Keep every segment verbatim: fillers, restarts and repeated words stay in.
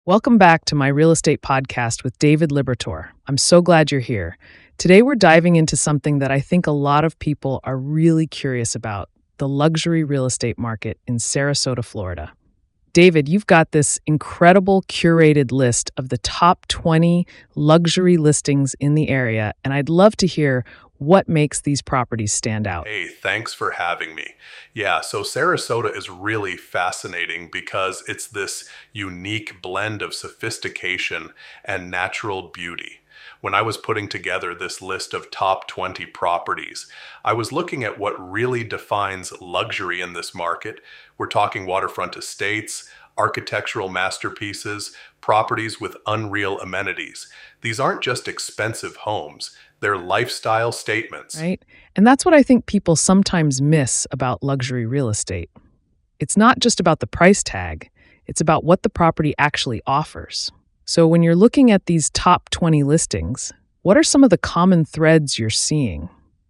Welcome back to my real estate podcast with David Libertor. I'm so glad you're here. Today, we're diving into something that I think a lot of people are really curious about, the luxury real estate market in Sarasota, Florida. David, you've got this incredible curated list of the top twenty luxury listings in the area, and I'd love to hear what makes these properties stand out. Hey, thanks for having me. Yeah, so Sarasota is really fascinating because it's this unique blend of sophistication and natural beauty. When I was putting together this list of top twenty properties, I was looking at what really defines luxury in this market. We're talking waterfront estates, architectural masterpieces, properties with unreal amenities. These aren't just expensive homes. They're lifestyle statements. Right? And that's what I think people sometimes miss about luxury real estate. It's not just about the price tag, it's about what the property actually offers. So when you're looking at these top twenty listings, what are some of the common threads you're seeing?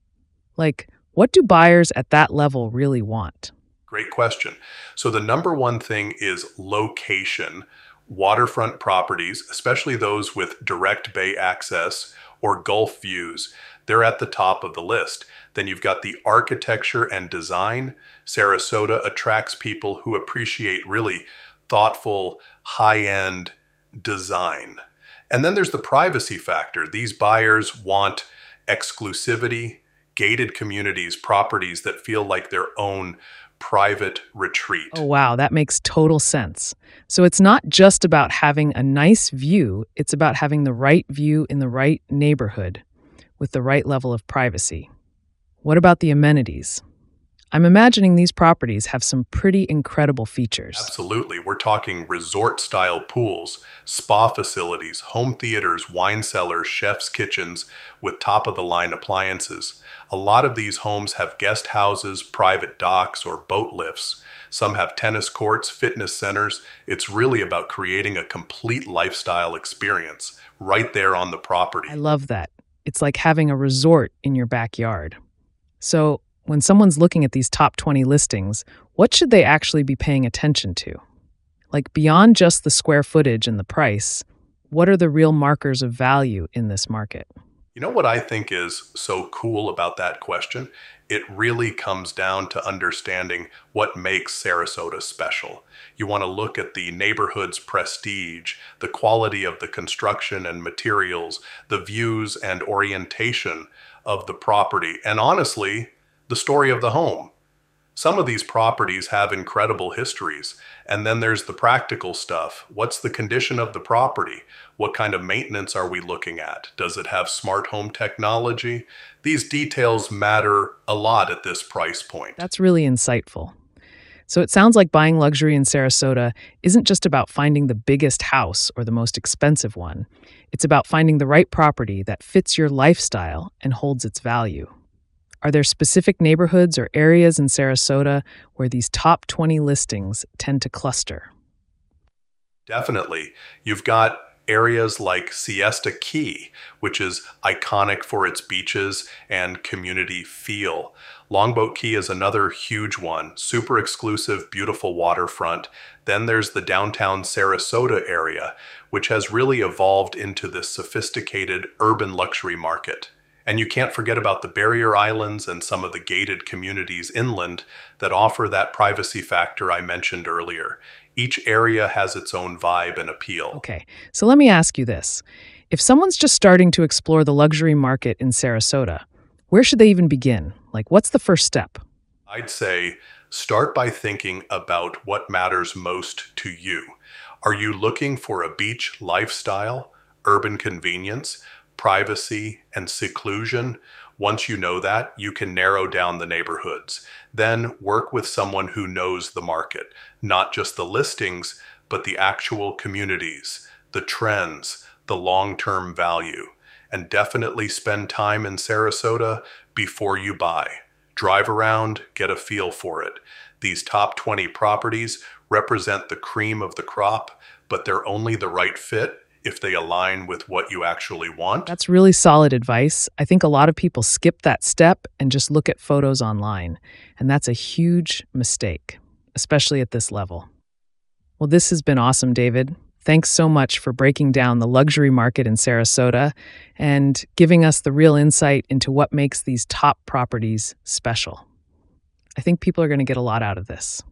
Like, what do buyers at that level really want? Great question. So the number one thing is location. Waterfront properties, especially those with direct bay access or Gulf views, they're at the top of the list. Then you've got the architecture and design. Sarasota attracts people who appreciate really thoughtful, high-end design. And then there's the privacy factor. These buyers want exclusivity, gated communities, properties that feel like their own private retreat. Oh, wow, that makes total sense. So it's not just about having a nice view, it's about having the right view in the right neighborhood with the right level of privacy. What about the amenities? I'm imagining these properties have some pretty incredible features. Absolutely. We're talking resort-style pools, spa facilities, home theaters, wine cellars, chef's kitchens with top-of-the-line appliances. A lot of these homes have guest houses, private docks, or boat lifts. Some have tennis courts, fitness centers. It's really about creating a complete lifestyle experience right there on the property. I love that. It's like having a resort in your backyard. So, when someone's looking at these top twenty listings, what should they actually be paying attention to? Like, beyond just the square footage and the price, what are the real markers of value in this market? You know what I think is so cool about that question? It really comes down to understanding what makes Sarasota special. You want to look at the neighborhood's prestige, the quality of the construction and materials, the views and orientation of the property, and honestly, the story of the home. Some of these properties have incredible histories, and then there's the practical stuff. What's the condition of the property? What kind of maintenance are we looking at? Does it have smart home technology? These details matter a lot at this price point. That's really insightful. So it sounds like buying luxury in Sarasota isn't just about finding the biggest house or the most expensive one. It's about finding the right property that fits your lifestyle and holds its value. Are there specific neighborhoods or areas in Sarasota where these top twenty listings tend to cluster? Definitely. You've got areas like Siesta Key, which is iconic for its beaches and community feel. Longboat Key is another huge one, super exclusive, beautiful waterfront. Then there's the downtown Sarasota area, which has really evolved into this sophisticated urban luxury market. And you can't forget about the barrier islands and some of the gated communities inland that offer that privacy factor I mentioned earlier. Each area has its own vibe and appeal. Okay, so let me ask you this. If someone's just starting to explore the luxury market in Sarasota, where should they even begin? Like, what's the first step? I'd say start by thinking about what matters most to you. Are you looking for a beach lifestyle, urban convenience, privacy, and seclusion? Once you know that, you can narrow down the neighborhoods. Then work with someone who knows the market, not just the listings, but the actual communities, the trends, the long-term value. And definitely spend time in Sarasota before you buy. Drive around, get a feel for it. These top twenty properties represent the cream of the crop, but they're only the right fit if they align with what you actually want. That's really solid advice. I think a lot of people skip that step and just look at photos online, and that's a huge mistake, especially at this level. Well, this has been awesome, David. Thanks so much for breaking down the luxury market in Sarasota and giving us the real insight into what makes these top properties special. I think people are going to get a lot out of this.